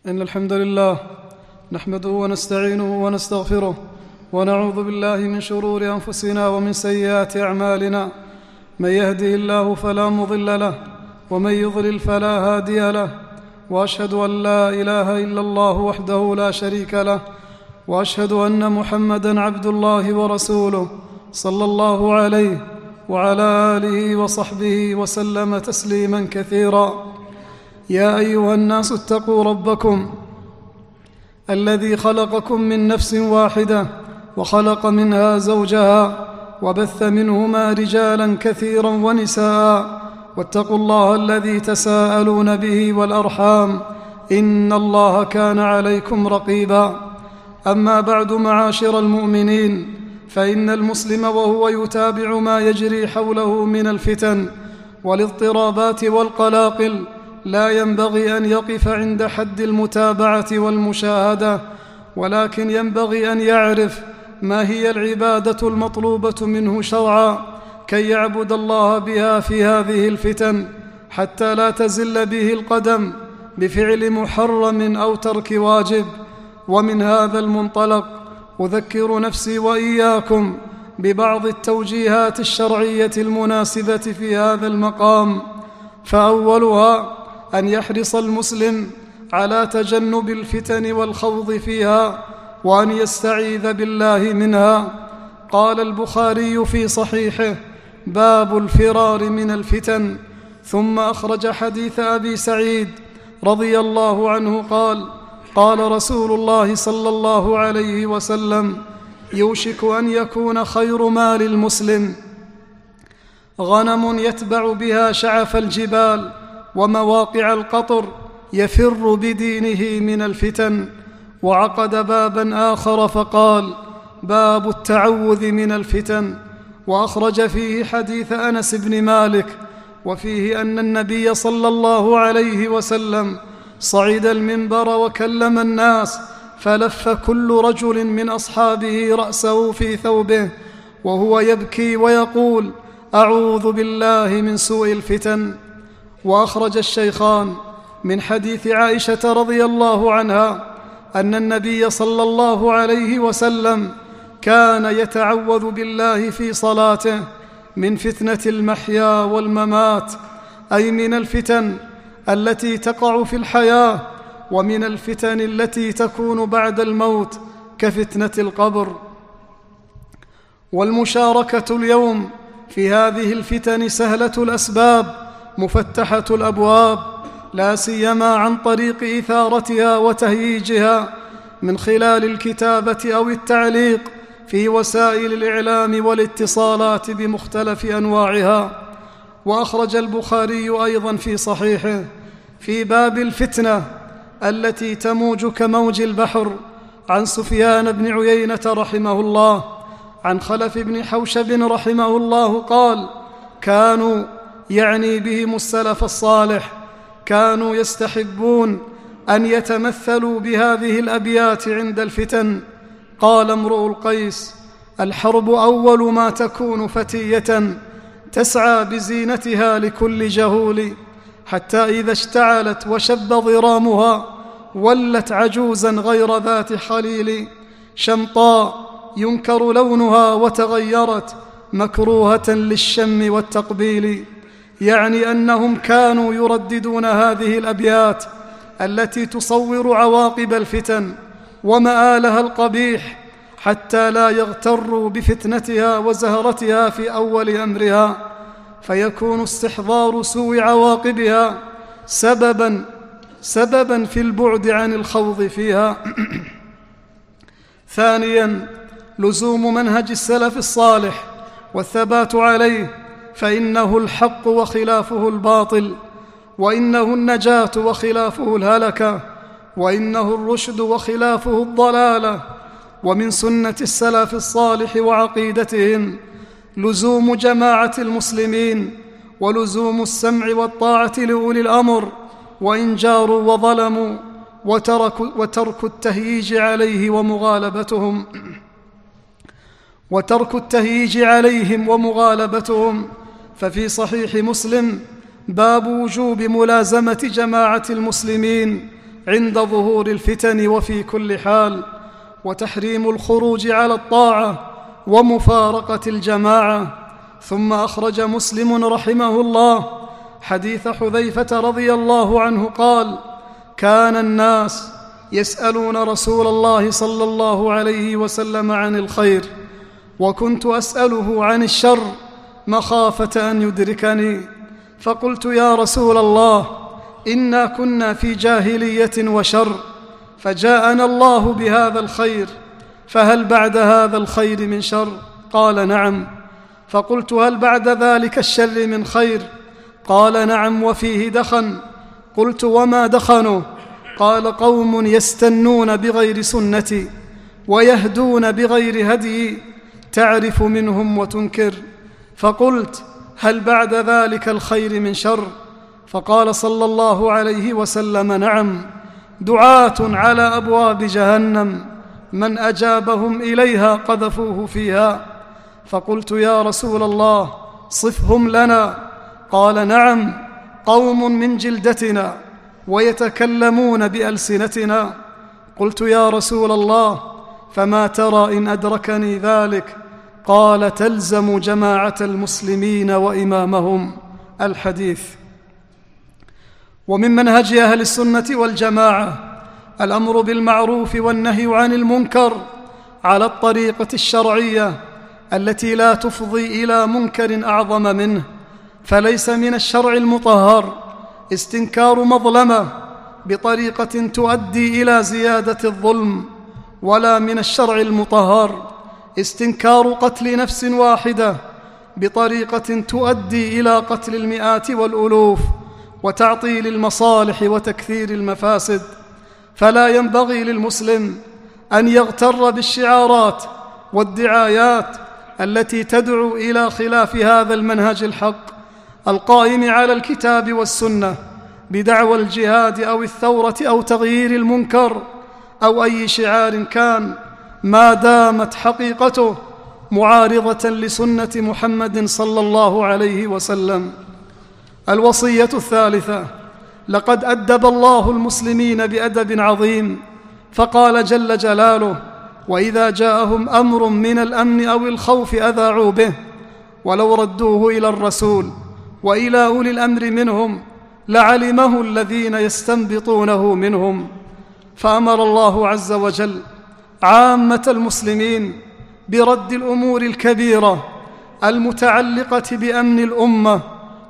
إن الحمد لله نحمده ونستعينه ونستغفره ونعوذ بالله من شرور أنفسنا ومن سيئات أعمالنا. من يهده الله فلا مضل له ومن يضلل فلا هادي له، وأشهد أن لا إله إلا الله وحده لا شريك له، وأشهد أن محمدًا عبد الله ورسوله صلى الله عليه وعلى آله وصحبه وسلم تسليمًا كثيرا. يا أيها الناس اتقوا ربكم الذي خلقكم من نفس واحدة وخلق منها زوجها وبث منهما رجالا كثيرا ونساء، واتقوا الله الذي تساءلون به والأرحام إن الله كان عليكم رقيبا. أما بعد، معاشر المؤمنين، فإن المسلم وهو يتابع ما يجري حوله من الفتن والاضطرابات والقلاقل لا ينبغي أن يقف عند حد المتابعة والمشاهدة، ولكن ينبغي أن يعرف ما هي العبادة المطلوبة منه شرعا كي يعبد الله بها في هذه الفتن، حتى لا تزل به القدم بفعل محرم أو ترك واجب. ومن هذا المنطلق أذكر نفسي وإياكم ببعض التوجيهات الشرعية المناسبة في هذا المقام. فأولها أن يحرص المسلم على تجنب الفتن والخوض فيها، وأن يستعيذ بالله منها. قال البخاري في صحيحه: باب الفرار من الفتن. ثم أخرج حديث أبي سعيد رضي الله عنه قال: قال رسول الله صلى الله عليه وسلم: يوشك أن يكون خير مال المسلم غنم يتبع بها شعف الجبال ومواقع القطر يفر بدينه من الفتن. وعقد بابا آخر فقال: باب التعوذ من الفتن. وأخرج فيه حديث أنس بن مالك، وفيه أن النبي صلى الله عليه وسلم صعد المنبر وكلم الناس، فلف كل رجل من أصحابه رأسه في ثوبه وهو يبكي ويقول: أعوذ بالله من سوء الفتن. وأخرج الشيخان من حديث عائشة رضي الله عنها أن النبي صلى الله عليه وسلم كان يتعوذ بالله في صلاته من فتنة المحيا والممات، أي من الفتن التي تقع في الحياة ومن الفتن التي تكون بعد الموت كفتنة القبر. والمشاركة اليوم في هذه الفتن سهلة الأسباب مفتحة الأبواب، لا سيما عن طريق إثارتها وتهييجها من خلال الكتابة أو التعليق في وسائل الإعلام والاتصالات بمختلف أنواعها. وأخرج البخاري أيضا في صحيحه في باب الفتنة التي تموج كموج البحر عن سفيان بن عيينة رحمه الله عن خلف بن حوشب رحمه الله قال: كانوا، يعني بهم السلف الصالح، كانوا يستحبون أن يتمثلوا بهذه الأبيات عند الفتن. قال امرؤ القيس: الحرب أول ما تكون فتية تسعى بزينتها لكل جهول، حتى إذا اشتعلت وشب ضرامها ولت عجوزا غير ذات خليل، شمطاء ينكر لونها وتغيرت مكروهة للشم والتقبيل. يعني أنهم كانوا يرددون هذه الأبيات التي تصور عواقب الفتن ومآلها القبيح، حتى لا يغتروا بفتنتها وزهرتها في أول أمرها، فيكون استحضار سوء عواقبها سببا في البعد عن الخوض فيها. ثانيا، لزوم منهج السلف الصالح والثبات عليه، فإنه الحق وخلافه الباطل، وإنه النجاة وخلافه الهلكة، وإنه الرشد وخلافه الضلالة. ومن سنة السلف الصالح وعقيدتهم لزوم جماعة المسلمين، ولزوم السمع والطاعة لأولي الأمر وإن جاروا وظلموا، وترك التهييج عليهم ومغالبتهم. ففي صحيح مسلم باب وجوب ملازمة جماعة المسلمين عند ظهور الفتن وفي كل حال، وتحريم الخروج على الطاعة ومفارقة الجماعة. ثم أخرج مسلم رحمه الله حديث حذيفة رضي الله عنه قال: كان الناس يسألون رسول الله صلى الله عليه وسلم عن الخير، وكنت أسأله عن الشر مخافة أن يدركني، فقلت: يا رسول الله، إنا كنا في جاهلية وشر، فجاءنا الله بهذا الخير، فهل بعد هذا الخير من شر؟ قال: نعم. فقلت: هل بعد ذلك الشر من خير؟ قال: نعم، وفيه دخن. قلت: وما دخنه؟ قال: قوم يستنون بغير سنتي ويهدون بغير هدي، تعرف منهم وتنكر. فقلت: هل بعد ذلك الخير من شر؟ فقال صلى الله عليه وسلم: نعم، دعاة على أبواب جهنم، من أجابهم إليها قذفوه فيها. فقلت: يا رسول الله، صفهم لنا. قال: نعم، قوم من جلدتنا ويتكلمون بألسنتنا. قلت: يا رسول الله، فما ترى إن أدركني ذلك؟ قال: تلزم جماعة المسلمين وإمامهم. الحديث. ومن منهج أهل السنة والجماعة الأمر بالمعروف والنهي عن المنكر على الطريقة الشرعية التي لا تفضي إلى منكر أعظم منه، فليس من الشرع المطهر استنكار مظلمة بطريقة تؤدي إلى زيادة الظلم، ولا من الشرع المطهر استنكار قتل نفس واحدة بطريقة تؤدي إلى قتل المئات والألوف وتعطيل المصالح وتكثير المفاسد. فلا ينبغي للمسلم أن يغتر بالشعارات والدعايات التي تدعو إلى خلاف هذا المنهج الحق القائم على الكتاب والسنة، بدعوى الجهاد أو الثورة أو تغيير المنكر أو أي شعار كان، ما دامت حقيقته معارضة لسنة محمد صلى الله عليه وسلم. الوصية الثالثة: لقد أدب الله المسلمين بأدب عظيم، فقال جل جلاله: وإذا جاءهم أمر من الأمن أو الخوف أذاعوا به، ولو ردوه إلى الرسول وإلى أولي الأمر منهم لعلمه الذين يستنبطونه منهم. فأمر الله عز وجل عامة المسلمين برد الأمور الكبيرة المتعلقة بأمن الأمة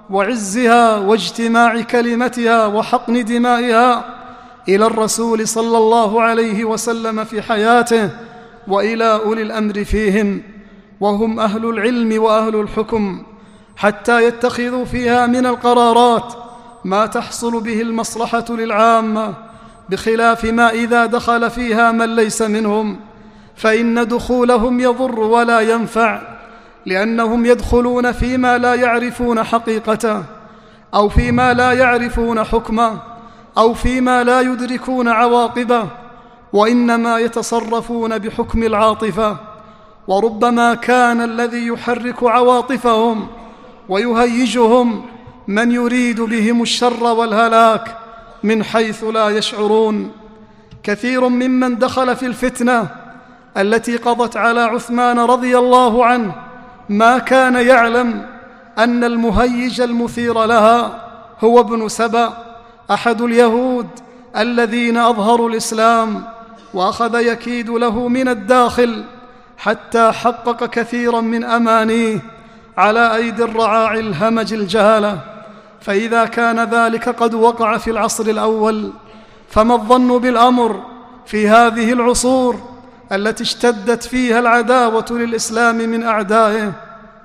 وعزها واجتماع كلمتها وحقن دمائها إلى الرسول صلى الله عليه وسلم في حياته وإلى أولي الأمر فيهم، وهم أهل العلم وأهل الحكم، حتى يتخذوا فيها من القرارات ما تحصل به المصلحة للعامة، بخلاف ما إذا دخل فيها من ليس منهم، فإن دخولهم يضر ولا ينفع، لأنهم يدخلون فيما لا يعرفون حقيقته، أو فيما لا يعرفون حكمه، أو فيما لا يدركون عواقبه، وإنما يتصرفون بحكم العاطفة. وربما كان الذي يحرك عواطفهم ويهيجهم من يريد بهم الشر والهلاك من حيث لا يشعرون. كثير ممن دخل في الفتنة التي قضت على عثمان رضي الله عنه ما كان يعلم أن المهيج المثير لها هو ابن سبأ، أحد اليهود الذين أظهروا الإسلام، وأخذ يكيد له من الداخل حتى حقق كثيرا من أمانيه على أيدي الرعاع الهمج الجهلة. فإذا كان ذلك قد وقع في العصر الأول، فما الظن بالأمر في هذه العصور التي اشتدت فيها العداوة للإسلام من أعدائه،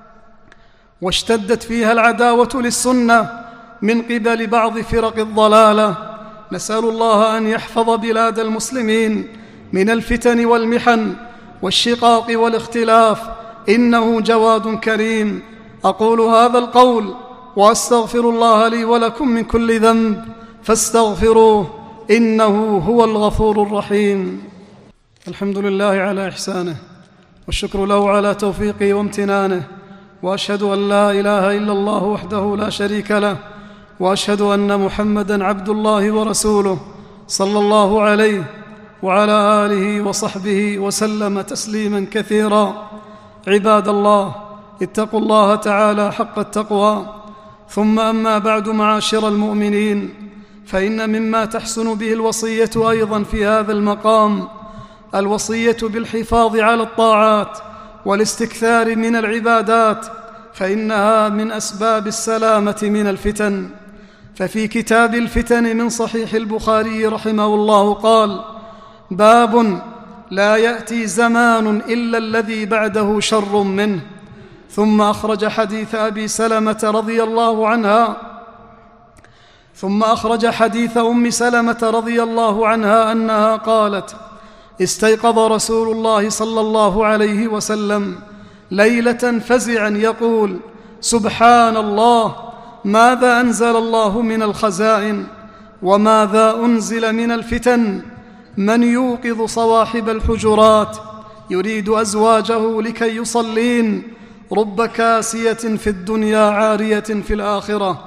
واشتدت فيها العداوة للسنة من قبل بعض فرق الضلالة. نسأل الله أن يحفظ بلاد المسلمين من الفتن والمحن والشقاق والاختلاف، إنه جواد كريم. أقول هذا القول وأستغفر الله لي ولكم من كل ذنب فاستغفروه إنه هو الغفور الرحيم. الحمد لله على إحسانه، والشكر له على توفيقه وامتنانه، وأشهد أن لا إله إلا الله وحده لا شريك له، وأشهد أن محمدًا عبد الله ورسوله صلى الله عليه وعلى آله وصحبه وسلم تسليما كثيرا. عباد الله، اتقوا الله تعالى حق التقوى. ثم أما بعد، معاشر المؤمنين، فإن مما تحسن به الوصية أيضا في هذا المقام الوصية بالحفاظ على الطاعات والاستكثار من العبادات، فإنها من أسباب السلامة من الفتن. ففي كتاب الفتن من صحيح البخاري رحمه الله قال: باب لا يأتي زمان إلا الذي بعده شر منه. ثم أخرج حديث أبي سلمة رضي الله عنها ثم أخرج حديث أم سلمة رضي الله عنها أنها قالت: استيقظ رسول الله صلى الله عليه وسلم ليلة فزعا يقول: سبحان الله، ماذا أنزل الله من الخزائن وماذا أنزل من الفتن؟ من يوقظ صواحب الحجرات يريد أزواجه لكي يصلين، رب كاسية في الدنيا عارية في الآخرة.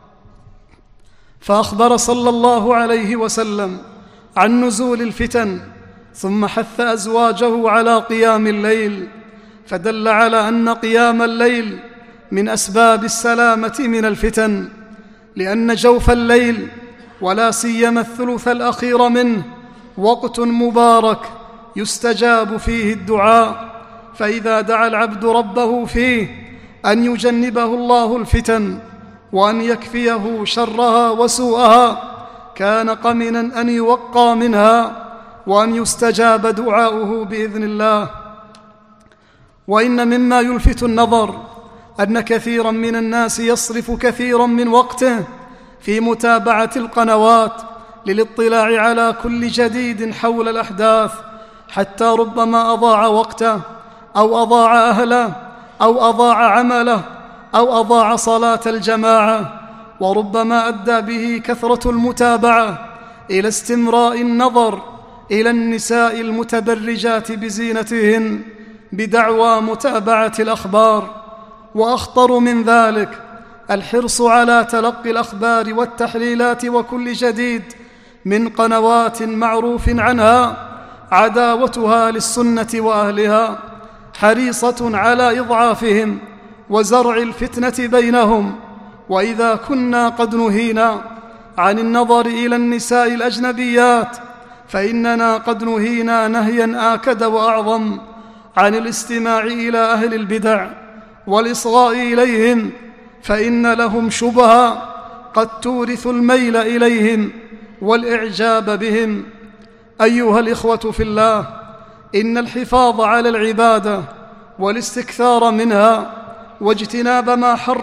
فأخبر صلى الله عليه وسلم عن نزول الفتن، ثم حث أزواجه على قيام الليل، فدل على أن قيام الليل من أسباب السلامة من الفتن، لأن جوف الليل ولا سيما الثلث الأخير منه وقت مبارك يستجاب فيه الدعاء، فإذا دعا العبد ربه فيه أن يجنبه الله الفتن وأن يكفيه شرها وسوءها كان قمنا أن يوقى منها وأن يستجاب دعاؤه بإذن الله. وإن مما يلفت النظر أن كثيرا من الناس يصرف كثيرا من وقته في متابعة القنوات للاطلاع على كل جديد حول الأحداث، حتى ربما أضاع وقته أو أضاع أهله أو أضاع عمله أو أضاع صلاة الجماعة، وربما أدى به كثرة المتابعة إلى استمراء النظر إلى النساء المتبرجات بزينتهن بدعوى متابعة الأخبار. وأخطر من ذلك الحرص على تلقي الأخبار والتحليلات وكل جديد من قنوات معروف عنها عداوتها للسنة وأهلها، حريصة على إضعافهم وزرع الفتنة بينهم. وإذا كنا قد نهينا عن النظر إلى النساء الأجنبيات، فإننا قد نهينا نهيا آكد وأعظم عن الاستماع إلى أهل البدع والإصغاء إليهم، فإن لهم شبهة قد تورث الميل إليهم والإعجاب بهم. أيها الإخوة في الله، إن الحفاظ على العبادة والاستكثار منها واجتناب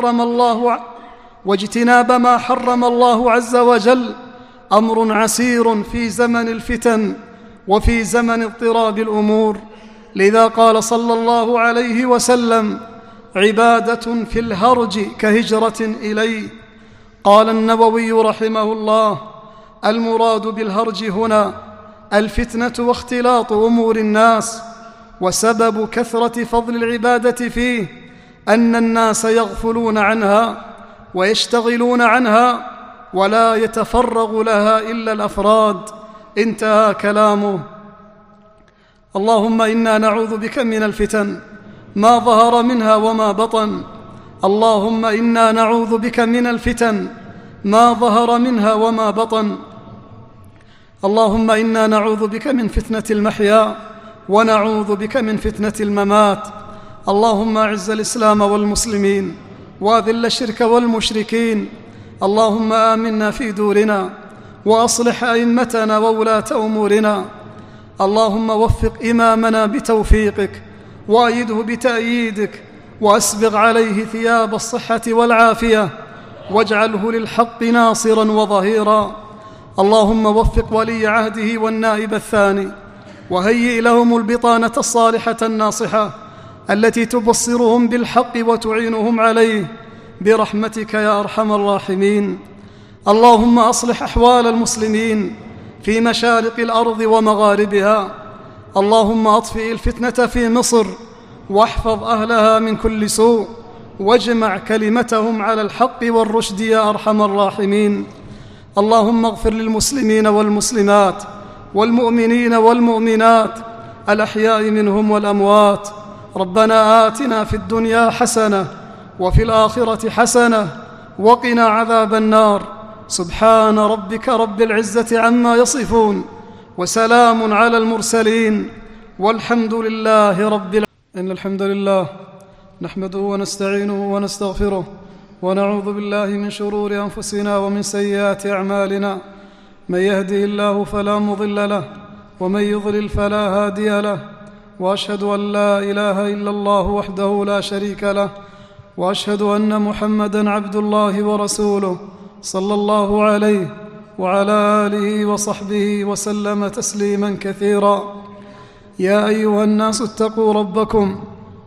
ما حرم الله عز وجل أمر عسير في زمن الفتن وفي زمن اضطراب الأمور. لذا قال صلى الله عليه وسلم: عبادة في الهرج كهجرة إلي. قال النووي رحمه الله: المراد بالهرج هنا الفتنة واختلاط أمور الناس، وسبب كثرة فضل العبادة فيه أن الناس يغفلون عنها ويشتغلون عنها ولا يتفرغ لها إلا الأفراد. انتهى كلامه. اللهم إنا نعوذ بك من الفتن ما ظهر منها وما بطن. اللهم إنا نعوذ بك من الفتن ما ظهر منها وما بطن. اللهم إنا نعوذ بك من فتنة المحيا ونعوذ بك من فتنة الممات. اللهم أعز الإسلام والمسلمين وأذل الشرك والمشركين. اللهم آمنا في دورنا وأصلح أئمتنا وولاة أمورنا. اللهم وفق إمامنا بتوفيقك وأيده بتأييدك، وأسبغ عليه ثياب الصحة والعافية، واجعله للحق ناصرا وظهيرا. اللهم وفق ولي عهده والنائب الثاني، وهيئ لهم البطانة الصالحة الناصحة التي تبصرهم بالحق وتعينهم عليه برحمتك يا أرحم الراحمين. اللهم أصلح أحوال المسلمين في مشارق الأرض ومغاربها. اللهم أطفئ الفتنة في مصر واحفظ أهلها من كل سوء، واجمع كلمتهم على الحق والرشد يا أرحم الراحمين. اللهم اغفر للمسلمين والمسلمات والمؤمنين والمؤمنات الأحياء منهم والأموات. ربنا آتنا في الدنيا حسنة وفي الآخرة حسنة وقنا عذاب النار. سبحان ربك رب العزة عما يصفون وسلام على المرسلين والحمد لله رب العالمين. إن الحمد لله نحمده ونستعينه ونستغفره ونعوذ بالله من شرور أنفسنا ومن سيئات أعمالنا. من يهده الله فلا مضل له ومن يضلل فلا هادي له، وأشهد أن لا إله إلا الله وحده لا شريك له، وأشهد أن محمدًا عبد الله ورسوله صلى الله عليه وعلى آله وصحبه وسلم تسليمًا كثيرا. يا أيها الناس اتقوا ربكم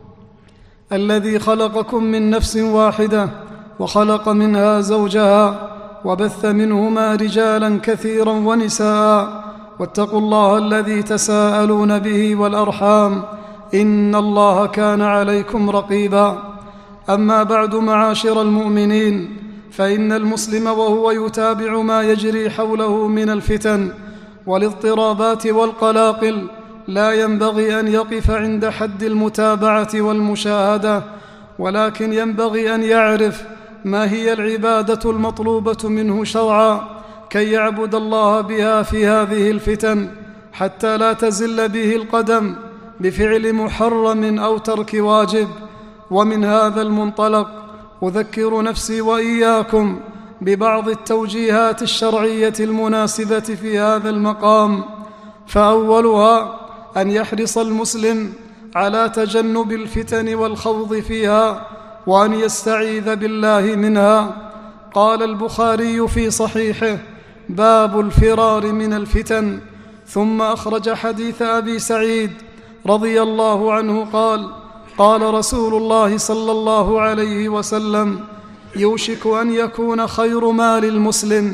الذي خلقكم من نفس واحدة وخلق منها زوجها وبث منهما رجالا كثيرا ونساء، واتقوا الله الذي تساءلون به والأرحام إن الله كان عليكم رقيبا. أما بعد، معاشر المؤمنين، فإن المسلم وهو يتابع ما يجري حوله من الفتن والاضطرابات والقلاقل لا ينبغي أن يقف عند حد المتابعة والمشاهدة، ولكن ينبغي أن يعرف ما هي العبادة المطلوبة منه شرعا كي يعبد الله بها في هذه الفتن، حتى لا تزل به القدم بفعل محرم أو ترك واجب. ومن هذا المنطلق أذكر نفسي وإياكم ببعض التوجيهات الشرعية المناسبة في هذا المقام. فأولها أن يحرص المسلم على تجنب الفتن والخوض فيها، وأن يستعيذ بالله منها. قال البخاري في صحيحه: باب الفرار من الفتن. ثم أخرج حديث أبي سعيد رضي الله عنه قال: قال رسول الله صلى الله عليه وسلم: يوشك أن يكون خير مال المسلم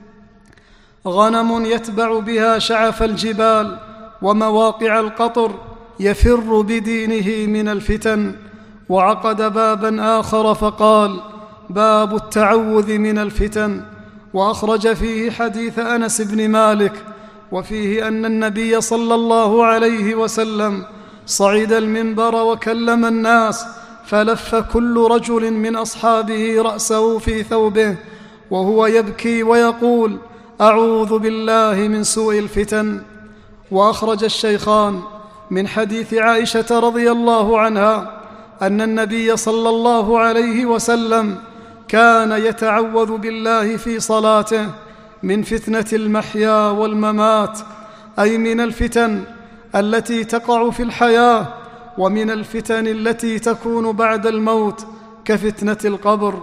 غنم يتبع بها شعف الجبال ومواقع القطر يفر بدينه من الفتن. وعقد بابا آخر فقال: باب التعوذ من الفتن. وأخرج فيه حديث أنس بن مالك، وفيه أن النبي صلى الله عليه وسلم صعد المنبر وكلم الناس، فلف كل رجل من أصحابه رأسه في ثوبه وهو يبكي ويقول: أعوذ بالله من سوء الفتن. وأخرج الشيخان من حديث عائشة رضي الله عنها أن النبي صلى الله عليه وسلم كان يتعوذ بالله في صلاته من فتنة المحيا والممات، أي من الفتن التي تقع في الحياة ومن الفتن التي تكون بعد الموت كفتنة القبر.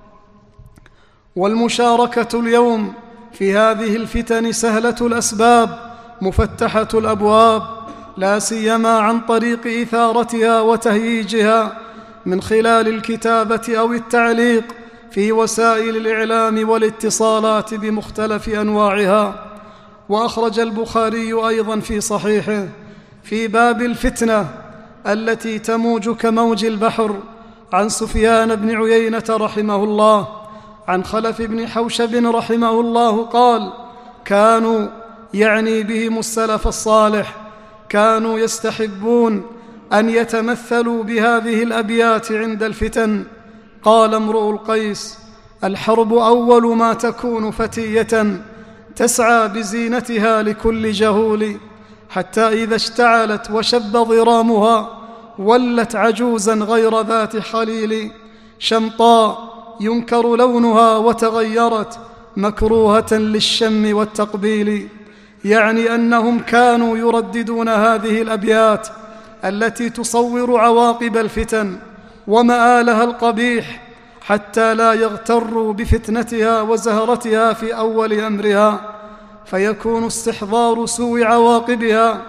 والمشاركة اليوم في هذه الفتن سهلة الأسباب مفتحة الأبواب، لا سيما عن طريق إثارتها وتهييجها من خلال الكتابة أو التعليق في وسائل الإعلام والاتصالات بمختلف أنواعها. وأخرج البخاري أيضا في صحيحه في باب الفتنة التي تموج كموج البحر عن سفيان بن عيينة رحمه الله عن خلف بن حوشب رحمه الله قال: كانوا، يعني بهم السلف الصالح، كانوا يستحبون أن يتمثلوا بهذه الأبيات عند الفتن. قال امرؤ القيس: الحرب أول ما تكون فتية تسعى بزينتها لكل جهول، حتى إذا اشتعلت وشب ضرامها ولت عجوزا غير ذات خليل، شمطاء ينكر لونها وتغيرت مكروهة للشم والتقبيل. يعني أنهم كانوا يرددون هذه الأبيات التي تصور عواقب الفتن ومآلها القبيح، حتى لا يغتروا بفتنتها وزهرتها في أول أمرها، فيكون استحضار سوء عواقبها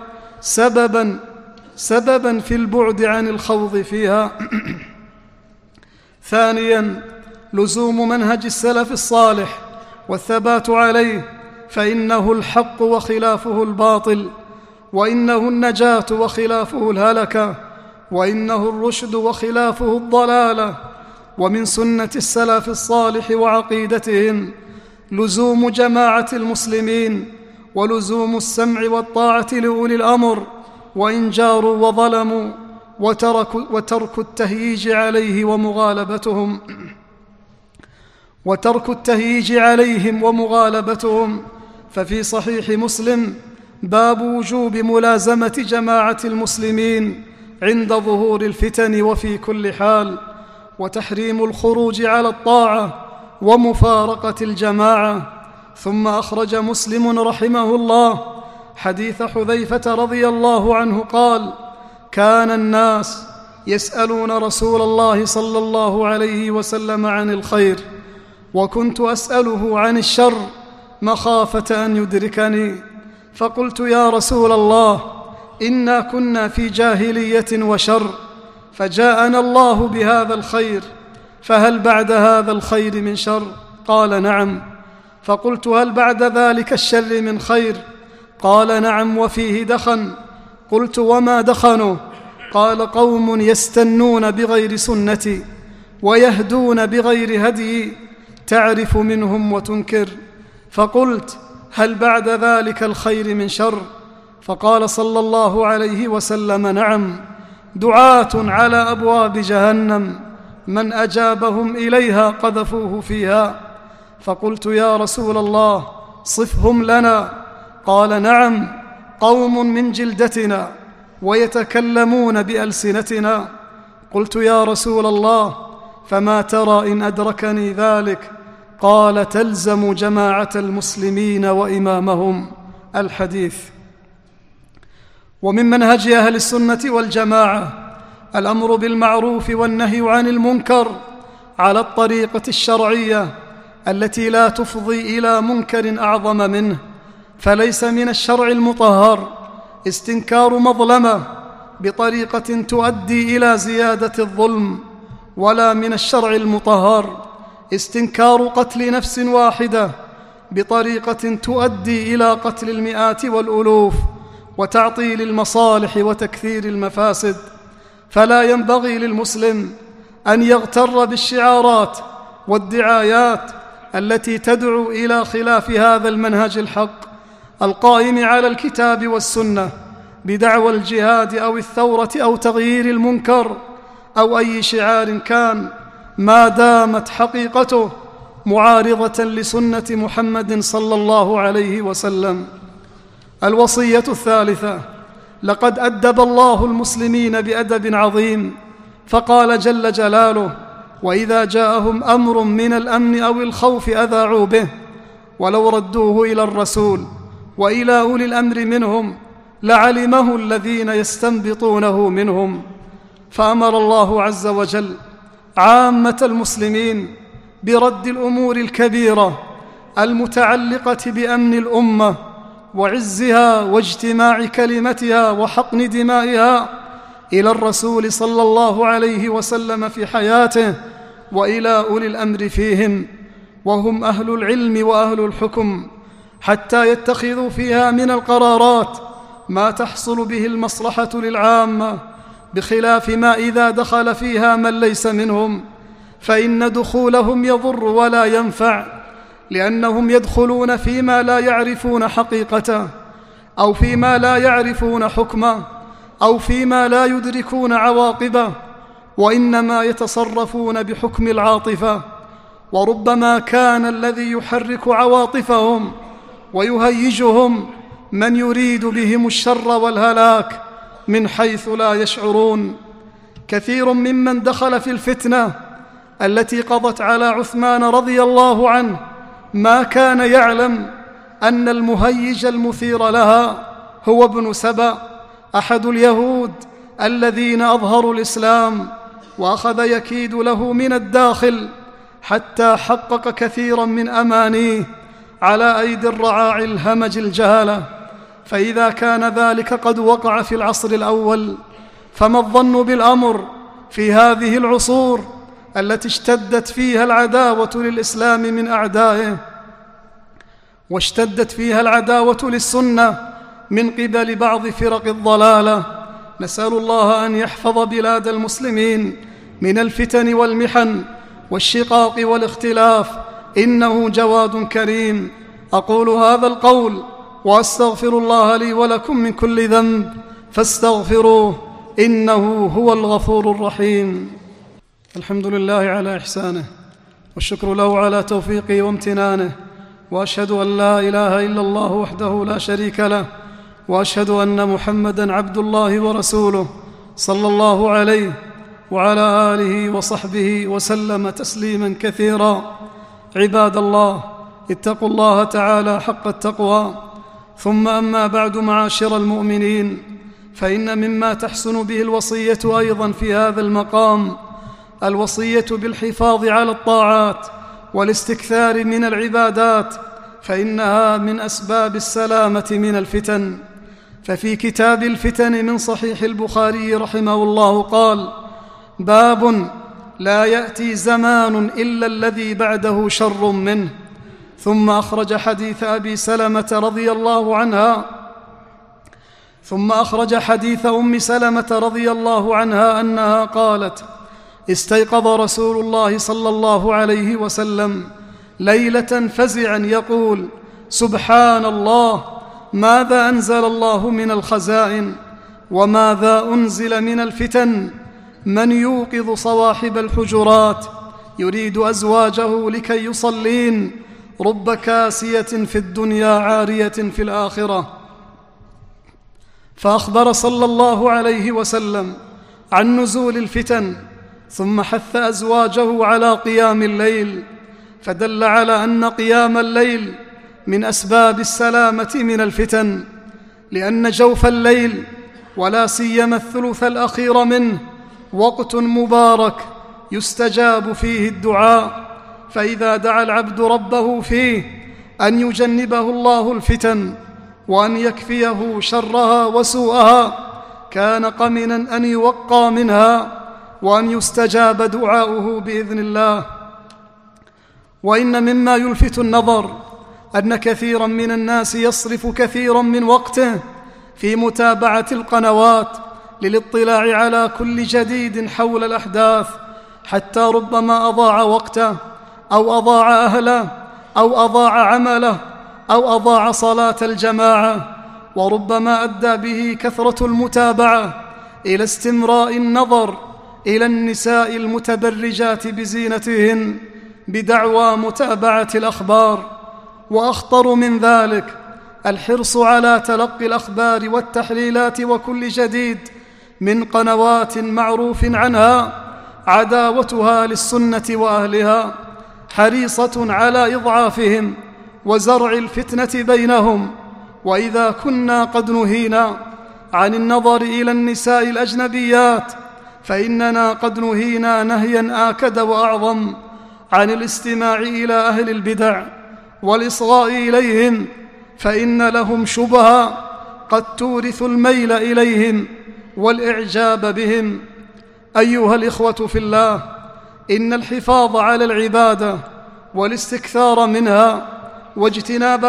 سببا في البعد عن الخوض فيها. ثانيا، لزوم منهج السلف الصالح والثبات عليه، فإنه الحق وخلافه الباطل، وإنه النجاة وخلافه الهلكة، وإنه الرشد وخلافه الضلالة. ومن سنة السلف الصالح وعقيدتهم لزوم جماعة المسلمين ولزوم السمع والطاعة لأولي الأمر وإن جاروا وظلموا، وترك التهييج عليهم ومغالبتهم. ففي صحيح مسلم باب وجوب ملازمة جماعة المسلمين عند ظهور الفتن وفي كل حال، وتحريم الخروج على الطاعة ومفارقة الجماعة. ثم أخرج مسلم رحمه الله حديث حذيفة رضي الله عنه قال: كان الناس يسألون رسول الله صلى الله عليه وسلم عن الخير، وكنت أسأله عن الشر مخافة أن يدركني، فقلت: يا رسول الله، إنا كنا في جاهلية وشر، فجاءنا الله بهذا الخير، فهل بعد هذا الخير من شر؟ قال: نعم. فقلت: هل بعد ذلك الشر من خير؟ قال: نعم، وفيه دخن. قلت: وما دخنه؟ قال: قوم يستنون بغير سنتي ويهدون بغير هدي، تعرف منهم وتنكر. فقلت: هل بعد ذلك الخير من شر؟ فقال صلى الله عليه وسلم: نعم، دعاة على أبواب جهنم، من أجابهم إليها قذفوه فيها. فقلت: يا رسول الله، صفهم لنا. قال: نعم، قوم من جلدتنا ويتكلمون بألسنتنا. قلت: يا رسول الله، فما ترى إن أدركني ذلك؟ قال: تلزم جماعة المسلمين وإمامهم. الحديث. ومن منهج أهل السنة والجماعة الأمر بالمعروف والنهي عن المنكر على الطريقة الشرعية التي لا تفضي إلى منكر أعظم منه. فليس من الشرع المطهر استنكار مظلمة بطريقة تؤدي إلى زيادة الظلم، ولا من الشرع المطهر استنكار قتل نفس واحدة بطريقة تؤدي إلى قتل المئات والألوف وتعطيل المصالح وتكثير المفاسد. فلا ينبغي للمسلم أن يغتر بالشعارات والدعايات التي تدعو إلى خلاف هذا المنهج الحق القائم على الكتاب والسنة بدعوى الجهاد أو الثورة أو تغيير المنكر أو أي شعار كان، ما دامت حقيقته معارضة لسنة محمد صلى الله عليه وسلم. الوصية الثالثة: لقد أدب الله المسلمين بأدب عظيم، فقال جل جلاله: وإذا جاءهم أمر من الأمن أو الخوف أذاعوا به ولو ردوه إلى الرسول وإلى أولي الأمر منهم لعلمه الذين يستنبطونه منهم. فأمر الله عز وجل عامة المسلمين برد الأمور الكبيرة المتعلقة بأمن الأمة وعزها واجتماع كلمتها وحقن دمائها إلى الرسول صلى الله عليه وسلم في حياته وإلى أولي الأمر فيهم، وهم أهل العلم وأهل الحكم، حتى يتخذوا فيها من القرارات ما تحصل به المصلحة للعامة، بخلاف ما إذا دخل فيها من ليس منهم، فإن دخولهم يضر ولا ينفع، لأنهم يدخلون فيما لا يعرفون حقيقته، أو فيما لا يعرفون حكمه، أو فيما لا يدركون عواقبه، وإنما يتصرفون بحكم العاطفة. وربما كان الذي يحرك عواطفهم ويهيجهم من يريد بهم الشر والهلاك من حيث لا يشعرون. كثير ممن دخل في الفتنة التي قضت على عثمان رضي الله عنه ما كان يعلم أن المهيج المثير لها هو ابن سبأ، أحد اليهود الذين أظهروا الإسلام، وأخذ يكيد له من الداخل حتى حقق كثيرا من أمانيه على أيدي الرعاع الهمج الجهلة. فإذا كان ذلك قد وقع في العصر الأول، فما الظن بالأمر في هذه العصور التي اشتدت فيها العداوة للإسلام من أعدائه، واشتدت فيها العداوة للسنة من قبل بعض فرق الضلالة. نسأل الله أن يحفظ بلاد المسلمين من الفتن والمحن والشقاق والاختلاف، إنه جواد كريم. أقول هذا القول وأستغفر الله لي ولكم من كل ذنب فاستغفروه إنه هو الغفور الرحيم. الحمد لله على إحسانه، والشكر له على توفيقه وامتنانه، وأشهد أن لا إله إلا الله وحده لا شريك له، وأشهد أن محمدًا عبد الله ورسوله صلى الله عليه وعلى آله وصحبه وسلم تسليماً كثيرا. عباد الله، اتقوا الله تعالى حق التقوى. ثم أما بعد، معاشر المؤمنين، فإن مما تحسن به الوصية أيضا في هذا المقام الوصية بالحفاظ على الطاعات والاستكثار من العبادات، فإنها من أسباب السلامة من الفتن. ففي كتاب الفتن من صحيح البخاري رحمه الله قال: باب لا يأتي زمان إلا الذي بعده شر منه. ثم أخرج حديث أبي سلمة رضي الله عنها ثم أخرج حديث أم سلمة رضي الله عنها أنها قالت: استيقظ رسول الله صلى الله عليه وسلم ليلة فزعا يقول: سبحان الله، ماذا أنزل الله من الخزائن وماذا أنزل من الفتن؟ من يوقظ صواحب الحجرات يريد أزواجه لكي يصلين، رب كاسية في الدنيا عارية في الآخرة. فأخبر صلى الله عليه وسلم عن نزول الفتن، ثم حث أزواجه على قيام الليل، فدل على أن قيام الليل من أسباب السلامة من الفتن، لأن جوف الليل ولا سيما الثلث الأخير منه وقت مبارك يستجاب فيه الدعاء، فإذا دعا العبد ربه فيه أن يجنبه الله الفتن وأن يكفيه شرها وسوءها، كان قمنا أن يوقى منها وأن يستجاب دعاؤه بإذن الله. وإن مما يلفت النظر أن كثيرا من الناس يصرف كثيرا من وقته في متابعة القنوات للاطلاع على كل جديد حول الأحداث، حتى ربما أضاع وقته أو أضاع أهله أو أضاع عمله أو أضاع صلاة الجماعة، وربما أدى به كثرة المتابعة إلى استمراء النظر إلى النساء المتبرجات بزينتهن بدعوى متابعة الأخبار. وأخطر من ذلك الحرص على تلقي الأخبار والتحليلات وكل جديد من قنوات معروف عنها عداوتها للسنة وأهلها، حريصة على إضعافهم وزرع الفتنة بينهم. وإذا كنا قد نهينا عن النظر إلى النساء الأجنبيات، فإننا قد نهينا نهيا آكد وأعظم عن الاستماع إلى أهل البدع والإصغاء إليهم، فإن لهم شبهة قد تورث الميل إليهم والإعجاب بهم. أيها الإخوة في الله، إن الحفاظ على العبادة والاستكثار منها واجتناب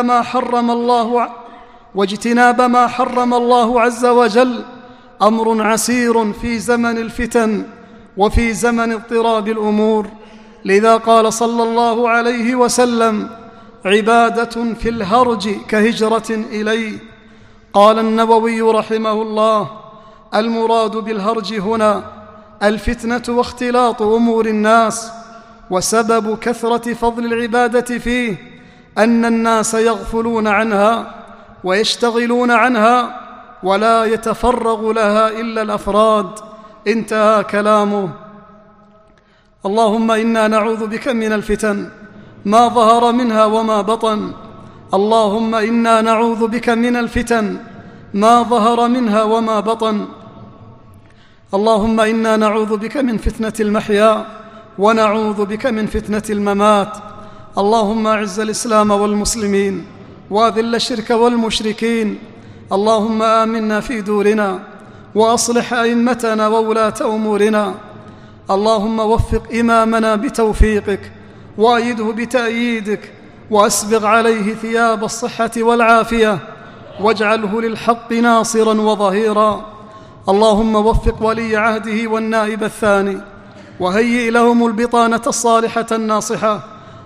ما حرم الله عز وجل أمر عسير في زمن الفتن وفي زمن اضطراب الأمور. لذا قال صلى الله عليه وسلم: عبادة في الهرج كهجرة إلي. قال النووي رحمه الله: المراد بالهرج هنا الفتنة واختلاط أمور الناس، وسبب كثرة فضل العبادة فيه أن الناس يغفلون عنها ويشتغلون عنها ولا يتفرغ لها إلا الأفراد. انتهى كلامه. اللهم إنا نعوذ بك من الفتن ما ظهر منها وما بطن. اللهم إنا نعوذ بك من الفتن ما ظهر منها وما بطن. اللهم إنا نعوذ بك من فتنة المحيا ونعوذ بك من فتنة الممات. اللهم أعز الإسلام والمسلمين وأذل الشرك والمشركين. اللهم آمنا في دورنا وأصلح أئمتنا وولاة أمورنا. اللهم وفق إمامنا بتوفيقك وأيده بتأييدك، وأسبغ عليه ثياب الصحة والعافية، واجعله للحق ناصرا وظهيرا. اللهم وفق ولي عهده والنائب الثاني، وهيئ لهم البطانة الصالحة الناصحة،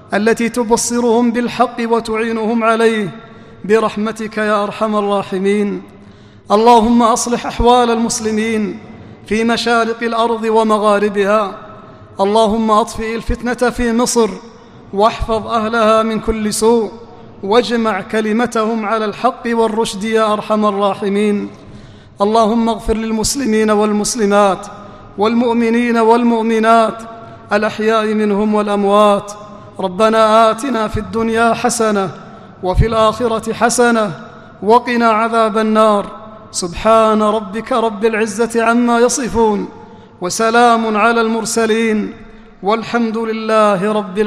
التي تبصرهم بالحق وتعينهم عليه برحمتك يا أرحم الراحمين. اللهم أصلح أحوال المسلمين في مشارق الأرض ومغاربها. اللهم أطفئ الفتنة في مصر واحفظ أهلها من كل سوء، واجمع كلمتهم على الحق والرشد يا أرحم الراحمين. اللهم اغفر للمسلمين والمسلمات والمؤمنين والمؤمنات الأحياء منهم والأموات. ربنا آتنا في الدنيا حسنة وفي الآخرة حسنة وقنا عذاب النار. سبحان ربك رب العزة عما يصفون، وسلام على المرسلين، والحمد لله رب العالمين.